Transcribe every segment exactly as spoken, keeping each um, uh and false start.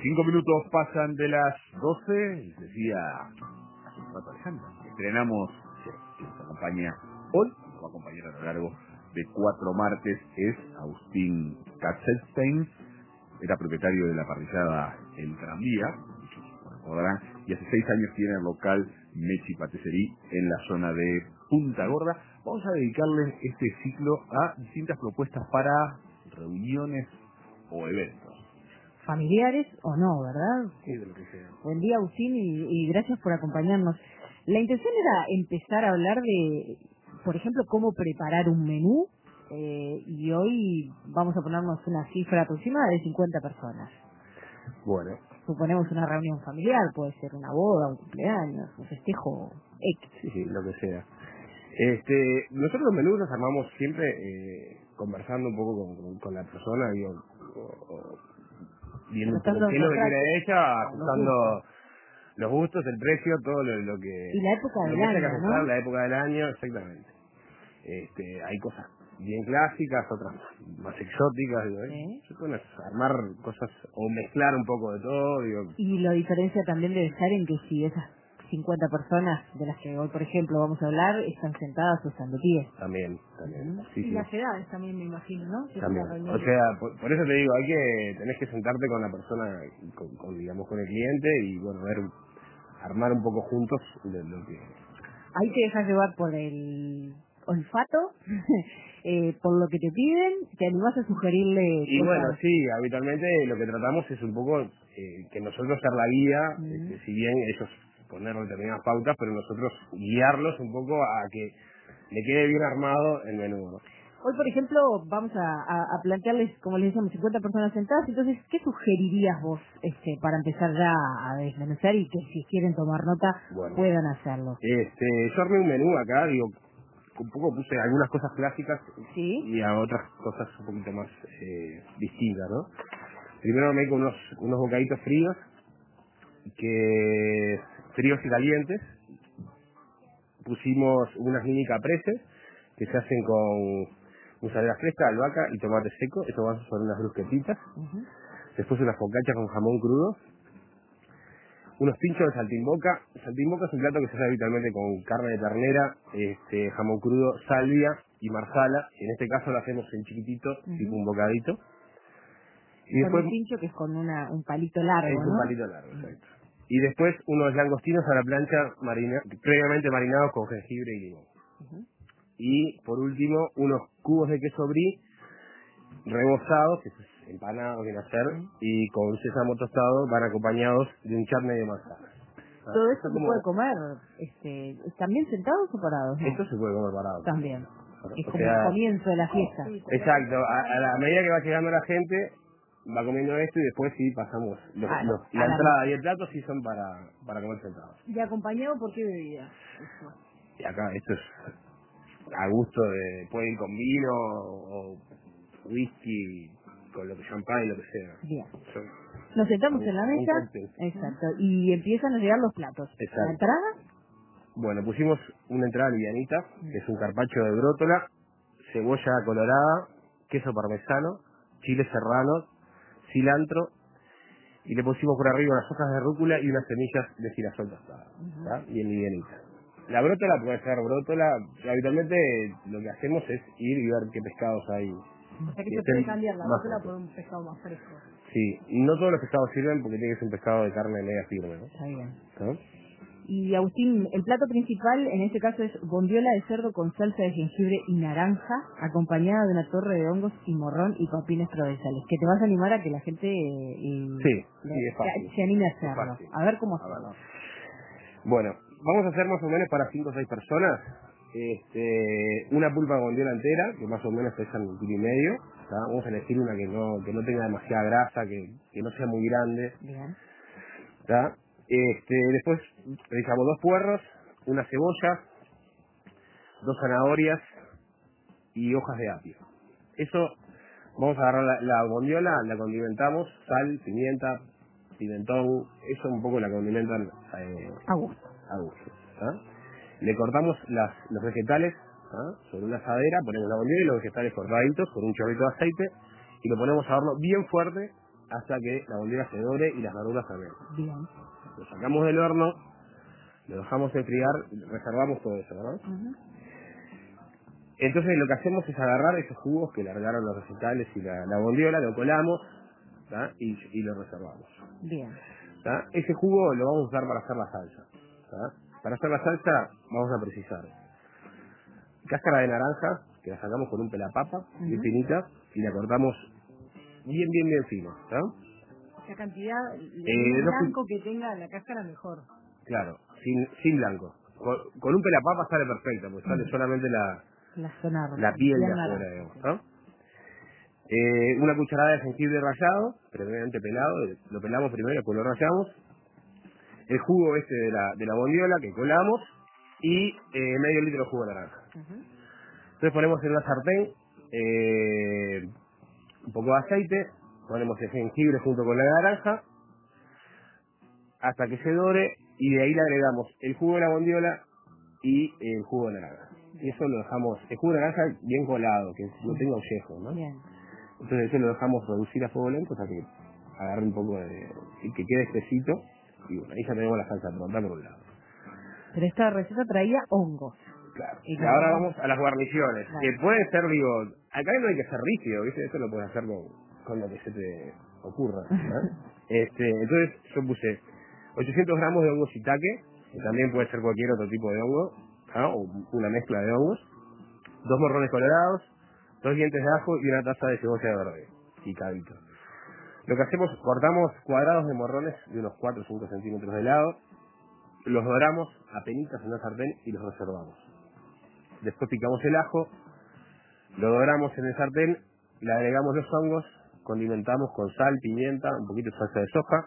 Cinco minutos pasan de las doce, y decía hace un rato Alejandra, estrenamos, que nos acompaña hoy, nos va a acompañar a lo largo de cuatro martes, es Agustín Katzenstein, era propietario de la parrillada El Tranvía, recordarán, y hace seis años tiene el local Mechi Patisserie en la zona de Punta Gorda. Vamos a dedicarle este ciclo a distintas propuestas para reuniones o eventos. Familiares o no, ¿verdad? Sí, de lo que sea. Buen día, Agustín, y, y gracias por acompañarnos. La intención era empezar a hablar de, por ejemplo, cómo preparar un menú, eh, y hoy vamos a ponernos una cifra aproximada de cincuenta personas. Bueno. Suponemos una reunión familiar, puede ser una boda, un cumpleaños, un festejo X. Sí, sí, lo que sea. Este, nosotros los menús los armamos siempre eh, conversando un poco con, con, con la persona, digo, o, o viendo un poco qué es lo que quiere ella, ajustando los gustos, el precio, todo lo, lo que... Y la época del año, ¿no? La época del año, exactamente. Este, hay cosas bien clásicas, otras más exóticas, digo, ¿eh? Sí. Se pueden armar cosas o mezclar un poco de todo, digo. Y la diferencia también debe estar en que si esas cincuenta personas de las que hoy, por ejemplo, vamos a hablar, están sentadas o están de pie. También, también. Uh-huh. Sí, y sí. las edades también, me imagino, ¿no? Que También. O sea, por, por eso te digo, hay que, tenés que sentarte con la persona, con, con, digamos, con el cliente y, bueno, ver, armar un poco juntos de lo que... Ahí te dejas llevar por el olfato, eh, por lo que te piden, te animás a sugerirle y cosas. Bueno, sí, habitualmente lo que tratamos es un poco eh, que nosotros ser la guía, uh-huh. este, si bien ellos poner determinadas pautas, pero nosotros guiarlos un poco a que le quede bien armado el menú, ¿no? Hoy, por ejemplo, vamos a, a, a plantearles, como les decíamos, cincuenta personas sentadas. Entonces, ¿qué sugerirías vos este, para empezar ya a desmenuzar y que si quieren tomar nota bueno, puedan hacerlo? Este, yo armé un menú acá, digo, un poco puse algunas cosas clásicas, ¿sí? Y a otras cosas un poquito más eh, distintas, ¿no? Primero armé con unos, unos bocaditos fríos, que fríos y calientes. Pusimos unas mini capreses que se hacen con mozzarella fresca, albahaca y tomate seco. Esto va sobre unas brusquetitas. Uh-huh. Después unas focaccias con jamón crudo. Unos pinchos de saltimboca. Saltimboca es un plato que se hace habitualmente con carne de ternera, este, jamón crudo, salvia y marsala. En este caso lo hacemos en chiquitito, uh-huh. tipo un bocadito. Y con después, un pincho que es con una, un palito largo, es ¿no? un palito largo, exacto. Y después unos langostinos a la plancha marina, previamente marinados con jengibre y limón. Uh-huh. Y por último, unos cubos de queso brie rebozados, que es empanado, viene a ser, uh-huh. y con sésamo tostado, van acompañados de un chutney de manzana. ¿Todo esto se como... puede comer este, también sentados o parados? ¿No? Esto se puede comer parado. También. Bueno, es o como sea, el comienzo de la fiesta. Exacto. A, a la medida que va llegando la gente, va comiendo esto y después sí pasamos los, ah, los, la, la entrada y el plato sí son para, para comer sentados. ¿Y acompañado por qué bebida? Eso. Y acá esto es a gusto de, pueden ir con vino o whisky, con lo que champán y lo que sea. Bien. Son, Nos sentamos un, en la mesa. Exacto. Y empiezan a llegar los platos. Exacto. ¿La entrada? Bueno, pusimos una entrada livianita, que es un carpaccio de brótola, cebolla colorada, queso parmesano, chile serrano, cilantro, y le pusimos por arriba unas hojas de rúcula y unas semillas de girasol tostadas, uh-huh. Bien livianita. La brótola puede ser brótola, habitualmente lo que hacemos es ir y ver qué pescados hay. O sea que se puede cambiar la brótola por un pescado más fresco. Sí, no todos los pescados sirven porque tiene que ser un pescado de carne media firme, ¿no? Está bien. ¿No? Y Agustín, el plato principal en este caso es bondiola de cerdo con salsa de jengibre y naranja, acompañada de una torre de hongos y morrón y papines provenzales. Que te vas a animar a que la gente eh, sí, le, sí, es fácil. se anime a hacerlo. A ver cómo hacerlo. Bueno, vamos a hacer más o menos para cinco o seis personas este, una pulpa de bondiola entera, que más o menos pesan un kilo y medio. ¿Tá? Vamos a elegir una que no que no tenga demasiada grasa, que, que no sea muy grande. Bien. ¿Tá? Este, después realizamos dos puerros, una cebolla, dos zanahorias y hojas de apio. Eso, vamos a agarrar la, la bondiola, la condimentamos, sal, pimienta, pimentón, eso un poco la condimentan eh, a gusto. A gusto ¿tá? Le cortamos las, los vegetales ¿tá? Sobre una asadera, ponemos la bondiola y los vegetales cortaditos con un chorrito de aceite y lo ponemos a horno bien fuerte hasta que la bondiola se dore y las verduras también. Bien. Lo sacamos del horno, lo dejamos enfriar, reservamos todo eso, ¿verdad? Uh-huh. Entonces lo que hacemos es agarrar esos jugos que largaron los vegetales y la, la bondiola, lo colamos, ¿tá? y, y lo reservamos. Bien. ¿Tá? Ese jugo lo vamos a usar para hacer la salsa. ¿Tá? Para hacer la salsa vamos a precisar cáscara de naranja, que la sacamos con un pelapapa, uh-huh. bien finita, y la cortamos bien, bien, bien fino. ¿Tá? Esa cantidad, el eh, blanco que tenga la cáscara mejor. Claro, sin, sin blanco. Con, con un pelapapa sale perfecto, porque sale uh-huh. solamente la, la, zona la piel de afuera, digamos, ¿no? Eh, una cucharada de jengibre rallado, previamente pelado, lo pelamos primero, después lo rallamos. El jugo este de la, de la bondiola que colamos y eh, medio litro de jugo de naranja. Uh-huh. Entonces ponemos en una sartén eh, un poco de aceite, ponemos el jengibre junto con la naranja hasta que se dore y de ahí le agregamos el jugo de la bondiola y el jugo de naranja. Y eso lo dejamos, el jugo de naranja bien colado, que no tenga ollejo, ¿no? Bien. Entonces eso lo dejamos reducir a fuego lento hasta que agarre un poco de, y que quede espesito. Y bueno, ahí ya tenemos la salsa pronta por un lado. Pero esta receta traía hongos. Claro. Y y ahora vamos a las guarniciones. Claro. Que pueden ser, digo, acá no hay que ser rígido, ¿viste? Esto lo puedes hacer con, con lo que se te ocurra, ¿no? este, entonces yo puse ochocientos gramos de hongo shiitake, que también puede ser cualquier otro tipo de hongo, ¿no? O una mezcla de hongos, dos morrones colorados, dos dientes de ajo y una taza de cebolla verde, picadito. Lo que hacemos, cortamos cuadrados de morrones de unos cuatro o cinco centímetros de lado, los doramos a penitas en una sartén y los reservamos. Después picamos el ajo, lo doramos en el sartén, le agregamos los hongos, condimentamos con sal, pimienta, un poquito de salsa de soja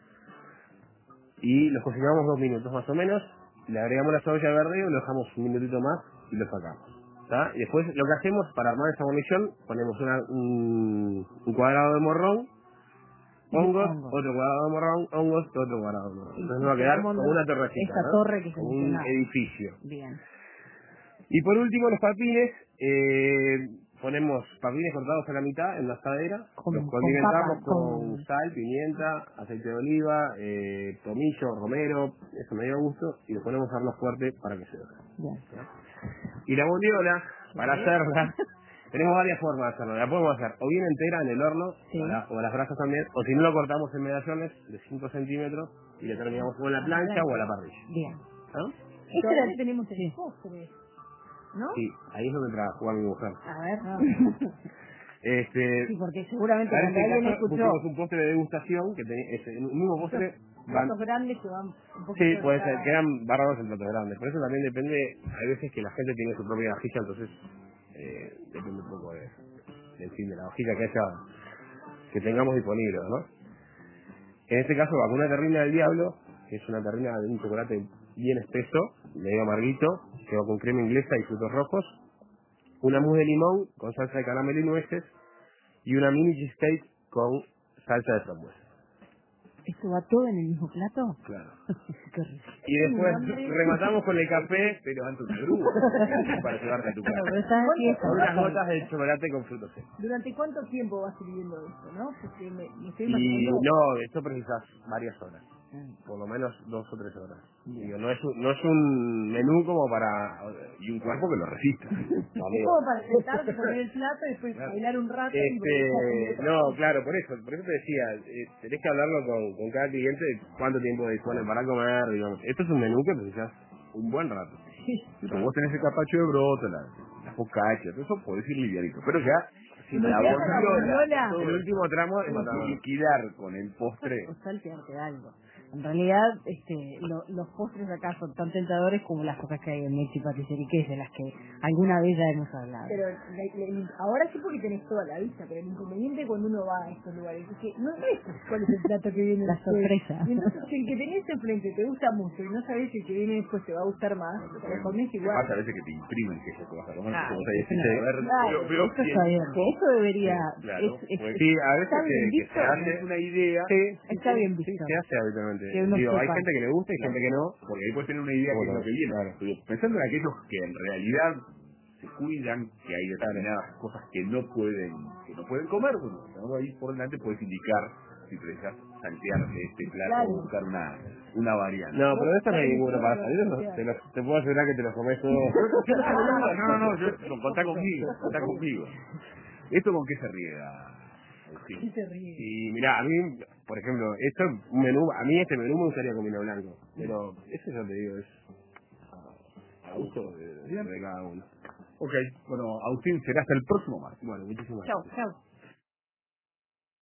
y los cocinamos dos minutos más o menos, le agregamos la cebolla verde, lo dejamos un minutito más y lo sacamos. ¿Tá? Y después lo que hacemos para armar esa guarnición, ponemos una, un, un cuadrado de morrón, hongos, hongos, otro cuadrado de morrón, hongos, otro cuadrado de morrón. Entonces nos va a quedar como una torrecita, esta ¿no? torre que se como un edificio. Bien. Y por último los papines, eh, ponemos papines cortados a la mitad en la asadera, con, los condimentamos con, con, con sal, pimienta, aceite de oliva, eh, tomillo, romero, eso me dio gusto, y los ponemos a horno fuerte para que se doren. Bien. Y la bondiola, para hacerla, tenemos varias formas de hacerlo. La podemos hacer o bien entera en el horno, sí. o, la, o a las brasas también, o si no lo cortamos en medallones de cinco centímetros y le terminamos o en la plancha o a la parrilla. Bien. ¿No? Esto era, tenemos el postre, ¿no? Sí, ahí es donde trabaja jugar mi mujer. A ver, no. este, sí, porque seguramente cuando este alguien caso, escuchó... buscamos un postre de degustación, que ten, es el mismo postre... Platos grandes que van un poquito... Sí, puede ser, quedan bárbaros en platos grandes. Por eso también depende, hay veces que la gente tiene su propia vajilla, entonces eh, depende un poco de, de, fin, de la vajilla que haya, que tengamos disponible, ¿no? En este caso va con una terrina del diablo, que es una terrina de un chocolate bien espeso, medio amarguito, que va con crema inglesa y frutos rojos, una mousse de limón con salsa de caramelo y nueces, y una mini cheesecake con salsa de frambuesa. ¿Esto va todo en el mismo plato? Claro. Qué rico. Y después rematamos con el café, pero ante una grúa, para llevarte a tu casa. Con unas gotas de chocolate con frutos secos. ¿Durante cuánto tiempo vas sirviendo esto, no? Porque me, me estoy Y no, esto precisas varias horas. Por lo menos dos o tres horas. Digo, no es un, no es un menú como para... Y un cuerpo que lo resista. Es como para sentarte, poner el plato y después claro. bailar un rato. Este, y no, claro, por eso, por eso te decía, eh, tenés que hablarlo con, con cada cliente de cuánto tiempo dispone para comer, digamos. Esto es un menú que precisas un buen rato. Sí, claro. Vos tenés el carpaccio de brótola, la focaccia, todo eso podés ir livianito. Pero ya, si la bondiola, el último tramo es liquidar con el postre. O saltearte algo. En realidad, este, lo, los postres acá son tan tentadores como las cosas que hay en Mechi Patisserie, que es de las que alguna vez ya hemos hablado. Pero le, le, ahora sí porque tenés toda la vista, pero el inconveniente cuando uno va a estos lugares es que no ves cuál es el plato que viene después. La sorpresa. Y entonces si el que tenés enfrente te gusta mucho y no sabés si el que viene después te va a gustar más, te lo comes igual. Pasa a veces que te imprimen que es lo que vas a comer. Ah, como eso, te no, a ver, claro, pero, pero, eso está bien. Eso debería... Sí, claro. Es, es, pues, sí, a veces que, que se hace una idea. Sí, está sí, bien sí, visto. se hace habitualmente. Digo, sepa. Hay Hay gente que le gusta y claro. gente que no. Porque ahí puedes tener una idea bueno, que es lo que viene. Claro. Pero pensando en aquellos que en realidad se cuidan, que hay determinadas cosas que no pueden, que no pueden comer, bueno, ahí por delante puedes indicar si precisas saltear de este plato Claro. o buscar una, una variante. No, pero de esta no hay ninguno para salir. Te, lo- te puedo asegurar que te lo comes todo. No, no, no, yo, no, contá conmigo, contá conmigo. ¿Esto con qué se riega, Agustín? ¿Qué se ríe? Y mira, a mí, por ejemplo, esto es un menú, a mí este menú me gustaría con vino blanco, pero eso ya te digo, es a gusto de, de cada uno. Ok, bueno, Agustín, será hasta el próximo martes. Bueno, muchísimas Chau, gracias. chau.